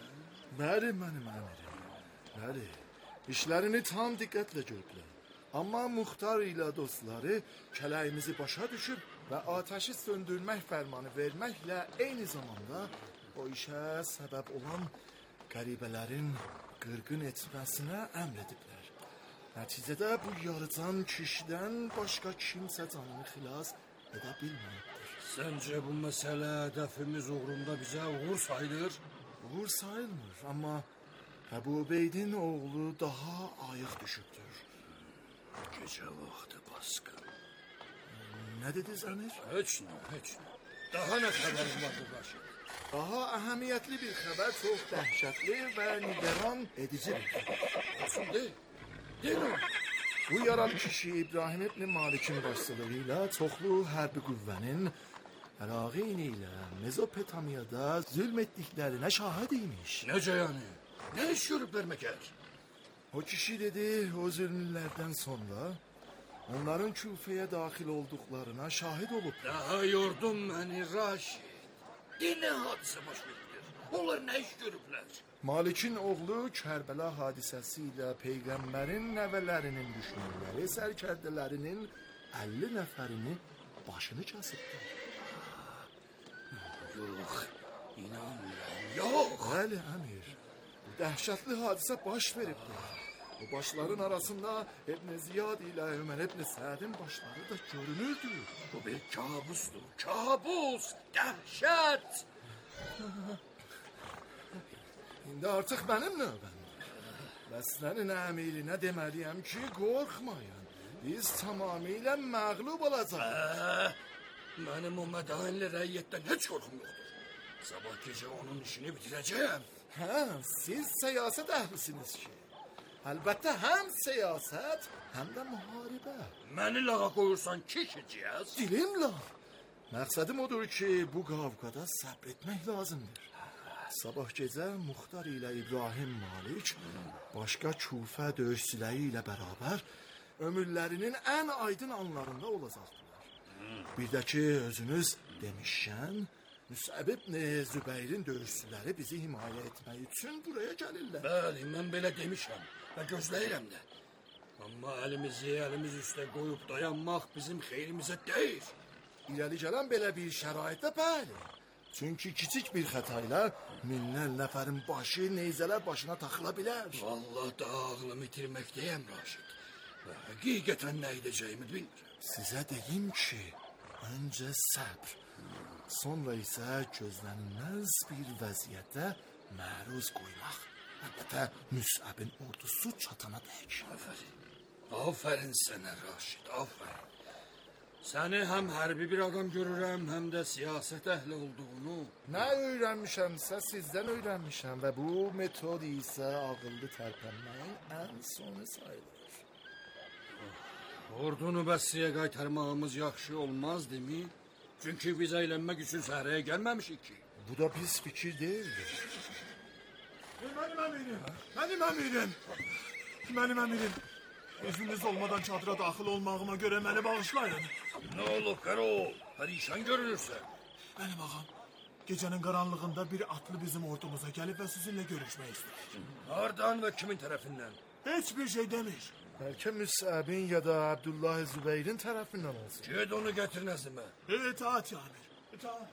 Bəli, mənim əmirim. Bəli, işlərini tam diqqətlə görüblər. Amma Muxtar ilə dostları kələyimizi başa düşüb və ateşi söndürmək fərmanı verməklə eyni zamanda o işə səbəb olan qəribələrin qırğın etməsinə əmr ediblər. Nəticədə bu yarıcan kişidən başqa kimsə canını xilas edə bilməyibdir. Səncə bu məsələ hədəfimiz uğrunda bizə uğur sayılır? Uğur sayılmır, amma Əbu Ubeydin oğlu daha ayıq düşübdür. Gecə vaxtı basqın. Nə dediniz Əmir? Heç nə. Daha nə xəbərin vardır Raşid? Daha əhəmiyyətli bir xəbər, çox dəhşətli və nigaran edici bir xəbər. Olsun, deyil. Bu yaralı kişi İbrahim ibn Malikin başçılığı ilə çoxlu hərbi qüvvənin Əraqin ilə Mezopotamiyada zülm etdiklərinə şahid imiş. Necə yəni? Nə iş görüblər məkər? O kişi dedi, o zülmlərdən sonra onların Küfəyə daxil olduqlarına şahid olub. Daha yordun məni Raşid. Nə hadisə baş verir? Onlar nə iş görüblər? Malikin oğlu Kərbəla hadisəsi ilə Peyğəmbərin nəvələrinin düşmənləri, sərkərdələrinin 50 nəfərini başını kəsibdir. Yox, inanmıram, yox. Bəli, əmir. Bu dəhşətli hadisə baş veribdir. Bu başların arasında İbn Ziyad ile Ömer İbn Sa'd'in başları da görünürdü. Bu bir kabustur, kabus, dehşet. İndi artık benim növbəmdir. Və sənin əmirinə deməliyəm ki, qorxmayın. Biz tamamilə məğlub olacağıq. Benim o mədainli rəiyyətdən heç qorxum yoxdur. Sabah gecə onun işini bitirəcəyəm. Hə, siz siyasət əhlisiniz ki. Əlbəttə həm siyasət, həm də müharibə. Məni lağa qoyursan ki, şiciyəz? Dilim lağ. Məqsədim odur ki, bu qavqada səbr etmək lazımdır. Sabah gecə Muxtar ilə İbrahim Malik başqa Kufə döyüşçüləri ilə bərabər ömürlərinin ən aydın anlarında olacaqdılar. Bir də ki, özünüz demişkən, Müsəb ibn Zübeyrin döyüşçüləri bizi himayə etmək üçün buraya gəlirlər. Bəli, mən belə demişəm və gözləyirəm də. Amma əlimizi əlimiz üstə qoyub dayanmaq bizim xeyrimizə deyil. İrəli gələn belə bir şəraitdə bəli. Çünki kiçik bir xətayla minlər nəfərin başı neyzələr başına taxıla bilər. Vallahi da ağlımı itirməkdəyəm, Raşid. Və həqiqətən nə edəcəyimi bilmirəm. Sizə deyim ki, öncə səbr, sonra isə gözlənilməz bir vəziyyətdə məruz qoymaq. Əlbəttə, Müsəbin ordusu çatana dək. Afərin sənə, Raşid, afərin. Səni həm hərbi bir adam görürəm, həm də siyasət əhli olduğunu. Nə öyrənmişəmsə sizdən öyrənmişəm və bu metod isə ağıllı tərpənməyin ən sonu sayılır. Ordunu bəsriyə qaytarmağımız yaxşı olmaz, demi? Çünki biz əylənmək üçün səhrəyə gəlməmişik ki. Bu da pis fikir deyildir. Mənim əmirim. İzniniz olmadan çadıra daxil olmağıma görə məni bağışlayın. Nə olub, Qərol? Pərişan görünürsən. Mənim ağam, gecənin qaranlığında bir atlı bizim ordumuza gəlib və sizinlə görüşmək istəyir. Hardan və kimin tərəfindən? Heç bir şey demir. Bəlkə Müsəbin ya da Abdullah Zübeyrin tərəfindən olsun. Ged onu gətir nəzimə. İtaat ya əmir, itaat.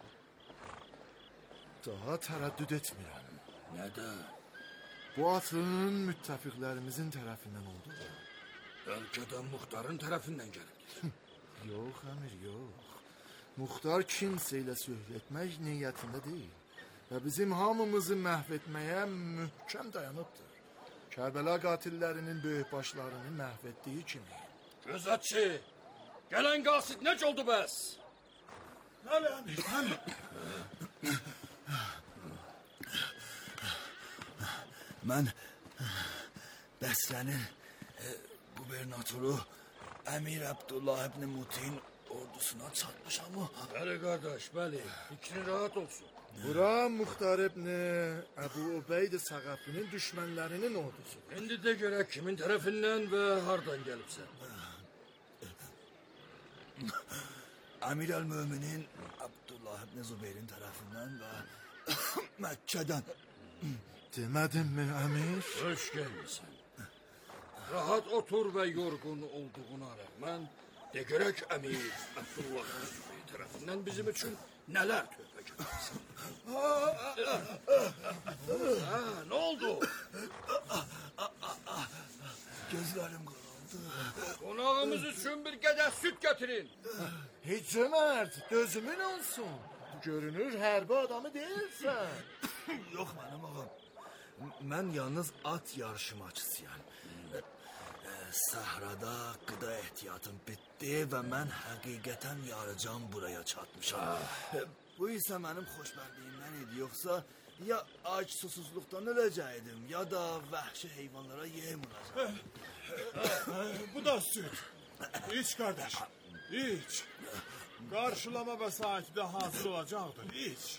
Daha tərəddüd etmirəm. Nədə? Bu atlının müttəfiqlərimizin tərəfindən olduğu. Bəlkə də Muxtarın tərəfindən gəlib. Yox, əmir, yox. Muxtar kimsə ilə söhbət etmək niyyətində deyil. Və bizim hamımızı məhv etməyə möhkəm dayanıbdır. Kərbəla qatillərinin böyük başlarını məhv etdiyi kimi. Gözətçi, gələn qasid necə oldu bəs? Nələ əmir, Mən Bəsrənin qubernatoru Əmir Abdullah ibn Mutin ordusuna çatmışam mı? Bəli qardaş, bəli. Fikrin rahat olsun. Bura Muxtar ibn Əbu Ubeyd Səqafinin düşmənlərinin ordusu. İndi də görək kimin tərəfindən və hardan gəlibsən. Əmir əl-Möminin Abdullah ibn Zübeyrin tərəfindən və Məkkədən. Demədinmi əmir? Hoş gəlmişsən. Rahat otur və yorğun olduğuna rəğmən de görək Əmir Abdullah Zübeyir tərəfindən bizim üçün nələr tövbə gəlirsən. Nə oldu? Gözlərim qaraldı. Qonağımız üçün bir qədər süt gətirin. Heç cömert, dözümün olsun. Görünür hərbi adamı deyilsən. Yox mənim ağam. Mən yalnız at yarışmaçısıyam. Səhrada qıda ehtiyatım bitdi və mən həqiqətən yarıcan buraya çatmışam. Bu isə mənim xoşbəxtliyimdən idi. Yoxsa ya ac susuzluqdan öləcəkdim, ya da vəhşi heyvanlara yem olacaqdım. Bu da süt. İç qardaş, iç. Qarşılama vəsaiti də hazır olacaqdır, iç.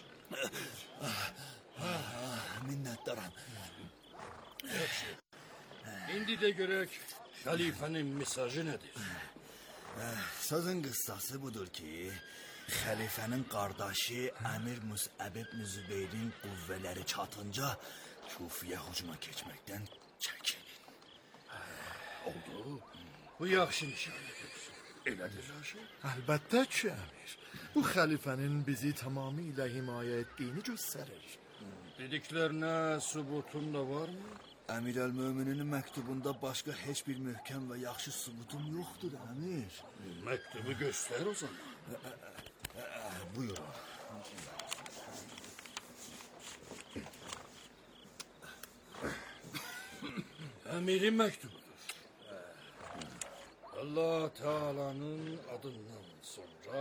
Minnətdaram. İndi də görək xəlifənin mesajı nədir? Sözün qıssası budur ki, xəlifənin qardaşı Əmir Müsəb ibn Zübeyrin qüvvələri çatınca Kufiyə hücuma keçməkdən çəkinin. Oldu. Bu yaxşı nişanədir. Elədir, Raşid? Əlbəttə ki, əmir. Bu xəlifənin bizi tamamilə himayə etdiyini göstərir. Dediklərinə sübutun da varmı? Əmirəl-mömininin məktubunda başqa heç bir möhkəm və yaxşı sübutum yoxdur, əmir. Məktubu göstər o zaman. Buyurun. Əmirin məktubudur. Allah Teala'nın adından sonra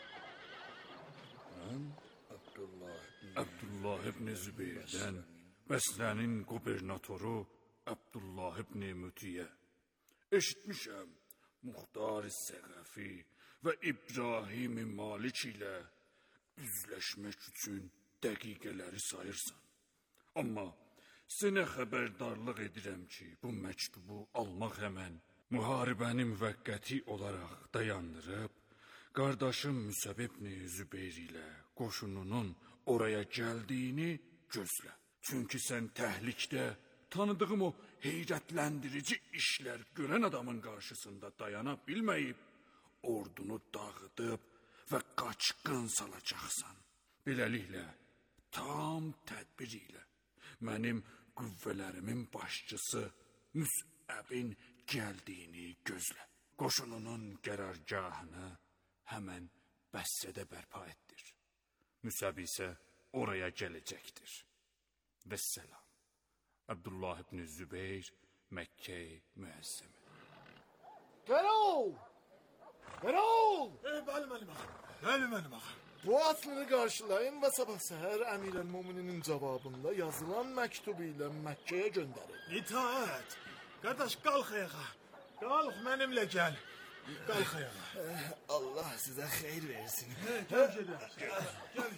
mən Abdullah ibn Zübeyrdən Bəsrənin qubernatoru Abdullah ibn Mütiyə eşitmişəm Muxtar Səqəfi və İbrahim Malik ilə üzləşmək üçün dəqiqələri sayırsan. Amma sənə xəbərdarlıq edirəm ki, bu məktubu almaq həmən müharibəni müvəqqəti olaraq dayandırıb, qardaşım Müsəb ibn Zübeyr ilə qoşununun oraya gəldiyini gözlə. Çünki sən təhlikdə tanıdığım o heyrətləndirici işlər görən adamın qarşısında dayana bilməyib, ordunu dağıdıb və qaçqın salacaqsan. Beləliklə, tam tədbir ilə mənim qüvvələrimin başçısı Müsəbin gəldiyini gözlə. Qoşununun qərargahını həmən Bəssədə bərpa etdir. Müsəb isə oraya gələcəkdir. Vəssalam. Abdullah ibn Zübeyr, Məkkə-i Müəzzəmə. Qərol! Qərol! Bəli, mənim ağam. Bəli, mənim ağam. Bu atlını qarşılayın və sabah səhər Əmirəl-Mömininin cavabında yazılan məktubu ilə Məkkəyə göndərin. İtaət. Qardaş, qalx ayağa. Qalx, mənimlə gəl. Qalx ayağa. Allah sizə xeyir versin. Gəl gedək. Gəl.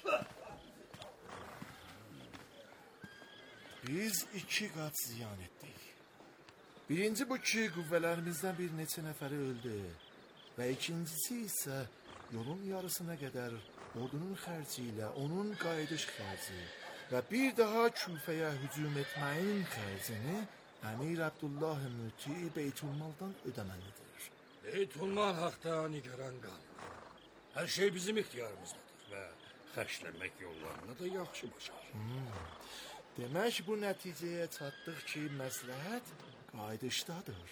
Biz 2 qat ziyan etdik. Birinci bu ki, qüvvələrimizdən bir neçə nəfəri öldü və ikincisi isə yolun yarısına qədər ordunun xərci ilə onun qayıdış xərci və bir daha Küfəyə hücum etməyin xərcini Əmir Abdullah Müti Beytulmaldan ödəməlidir. Beytulmal haqda nigaran qalma. Hər şey bizim ixtiyarımızdadır və xərcləmək yollarını da yaxşı başar. Demək bu nəticəyə çatdıq ki, məsləhət qayıdışdadır.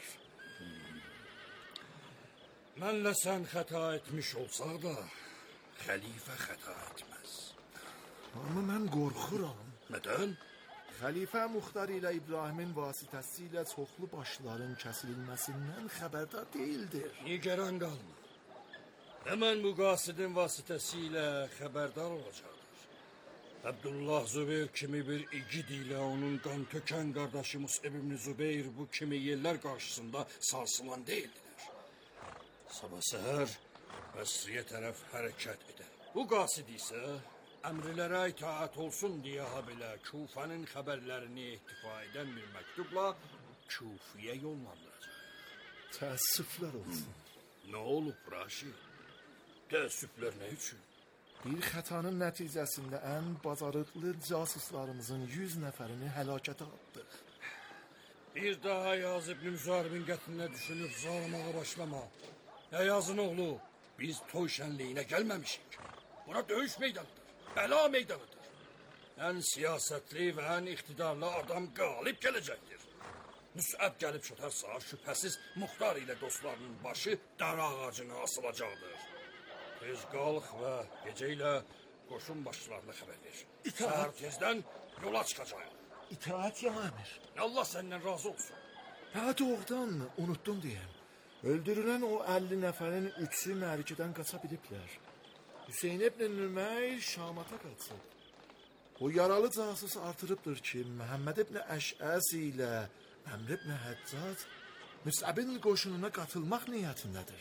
Mənlə sən xəta etmiş olsaq da, xəlifə xəta etməz. Amma mən qorxuram. Nədən? Xəlifə Muxtar ilə İbrahimin vasitəsilə çoxlu başların kəsilməsindən xəbərdar deyildir. Nigaran qalma. Həmən bu qasidin vasitəsilə xəbərdar olacaqdır. Abdullah Zübeyr kimi bir igid ilə onun qan tökən qardaşı Müsəb ibn Zübeyr bu kimi yerlər qarşısında sarsılan deyildilər. Sabah səhər Bəsriyə tərəf hərəkət edər. Bu qasid isə əmrlərə itaat olsun deyə habelə Küfənin xəbərlərini ihtifa edən bir məktubla Küfiyə yollandıracaq. Təəssüflər olsun. Nə olub, Raşid? Təəssüflər nə üçün? Bir xətanın nəticəsində ən bacarıqlı casuslarımızın 100 nəfərini həlakətə atdıq. Bir daha Yazı ibn Müzaribin qətlinə düşünüb zalamağa başlama. Yazın oğlu, biz toy şənliyinə gəlməmişik. Bura döyüş meydanıdır, bəla meydanıdır. Ən siyasətli və ən iqtidarlı adam qalib gələcəkdir. Müsəb gəlib çatarsa, şübhəsiz Muxtar ilə dostlarının başı dar ağacına asılacaqdır. Tez qalx və gecə ilə qoşun başçılarına xəbər ver. Səhər tezdən yola çıxacaq. İtaət ya əmir. Allah səndən razı olsun. Hə, doğrudan unutdum deyəm. Öldürülən o 50 nəfərin 3-ü mərkədən qaça biliblər. Hüseyn ibn Nümeyr Şamata qaçıb. O yaralı casus artırıbdır ki, Məhəmməd ibn Əşəz ilə Əmr ibn Həccac Müsəbin qoşununa qatılmaq niyyətindədir.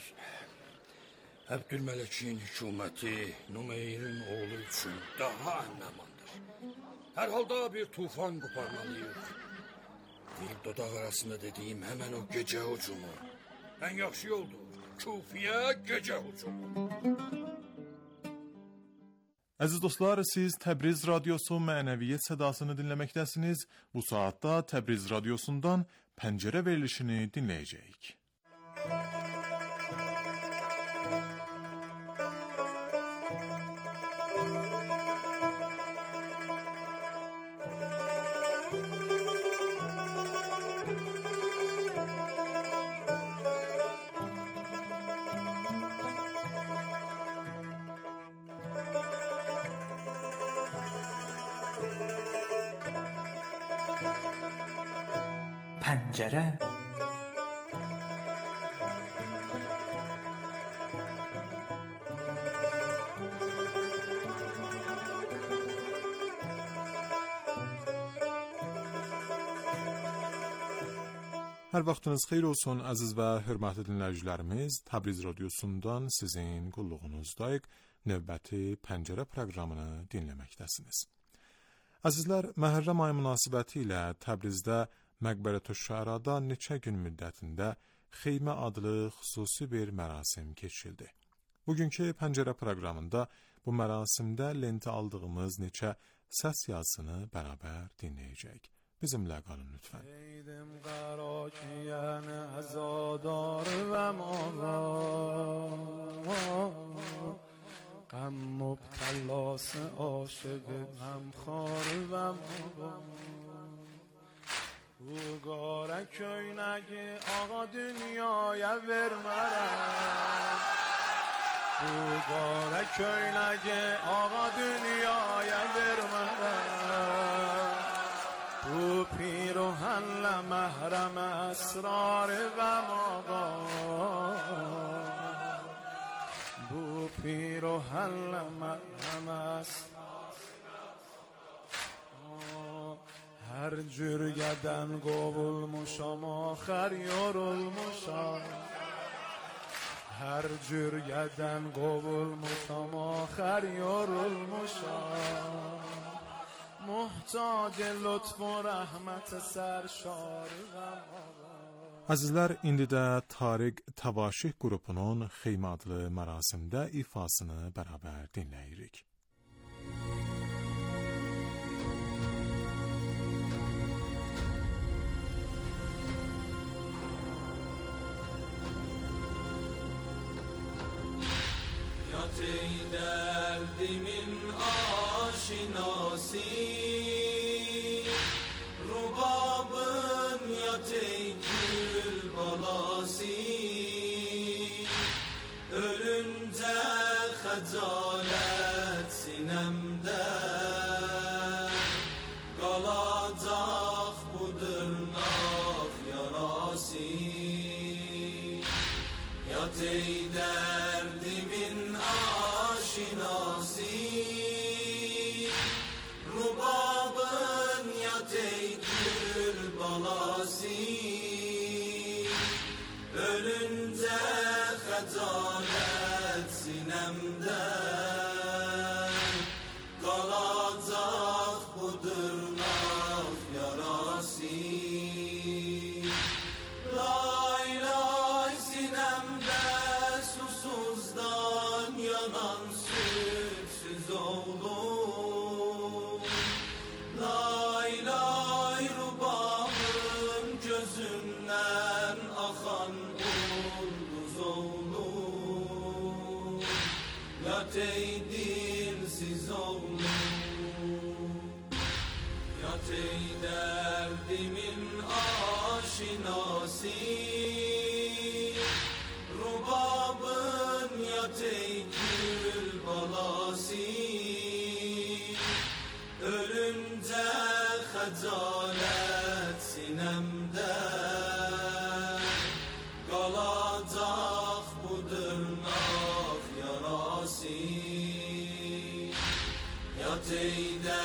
Əbdülməlikin hökuməti Nümeyrin oğlu üçün daha əhəmmandır. Hər halda bir tufan qoparmalıyıq. Dil dodaq arasında dediyim həmən o gecə hücumu. Ən yaxşı yoldur. Küfiyə gecə hücumu. Əziz dostlar, siz Təbriz Radyosu mənəviyyət sədasını dinləməkdəsiniz. Bu saatda Təbriz Radyosundan pəncərə verilişini dinləyəcəyik. پنجره. Hər vaxtınız xeyir olsun, əziz və hörmətli dinləyicilərimiz. Təbriz radiosundan sizin qulluğunuzdayıq. Növbəti Pəncərə proqramını dinləməkdəsiniz. Əzizlər, Məhərrəm ayı münasibəti ilə Təbrizdə Məqbərətüş-Şüərada neçə gün müddətində Xeymə adlı xüsusi bir mərasim keçirildi. Bugünkü Pəncərə proqramında bu mərasimdə lentə aldığımız neçə səs yazısını bərabər dinləyəcəyik. Bizimlə qalın lütfən. Eydim qarakiyen azadar və mağar, qəm mübtəlası aşıq məmxar və mağar. Bu qara köynəgi ağa dünyaya vermərəm. Bu qara köynəgi ağa dünyaya vermərəm. Bu پیرهن محرم اسرار و مقام. Bu پیرهن محرم اسرار. Her cürgeden kovulmuşam ahir yorulmuşam. Her cürgeden kovulmuşam ahir yorulmuşam. Muhtac lütf و rəhmət sərşar və Əzizlər, indi də Tariq Təvaşih qrupunun Xeymə adlı mərasimdə ifasını bərabər dinləyirik. Yat ey derdimin aşinası, rubabın yat ey gül balası. Ölünce xəcalet sinemde, qalacaq bu dırnaq yarası. Yat ey derdimin aşinası, rubabın yat ey gül balası. Ölünce xəcalet sinemde, qalacaq bu dırnaq yarası. Lay lay sinemde susuzdan yanan sütsüz oğlum. Lay lay rubabın gözünden akan ulduz oğlum. Yat ey dilsiz oğlum. Yat ey derdimin aşinası, rubabın yat ey gül balası. Ölünce xəcalet sinemde, qalacaq bu dırnaq yarası. Yat ey